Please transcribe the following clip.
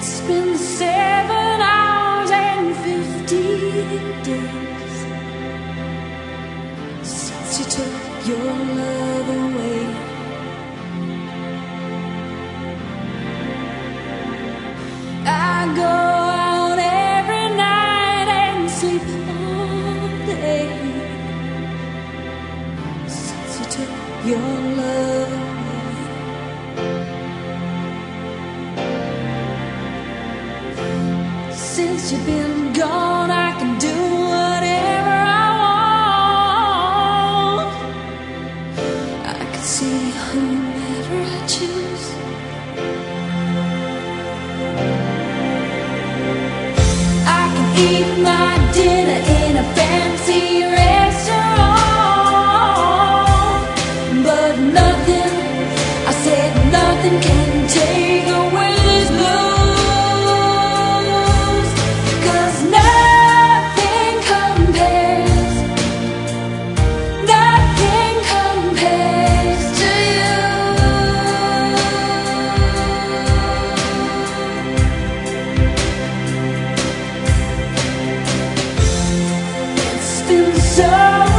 It's been 7 hours and 50 days since you took your love away. I go out every night and sleep all day since you took your love away. Since you've been gone, I can do whatever I want. I can see whomever I choose. I can eat my dinner in a fancy restaurant, but nothing, I said nothing can take away this blues. So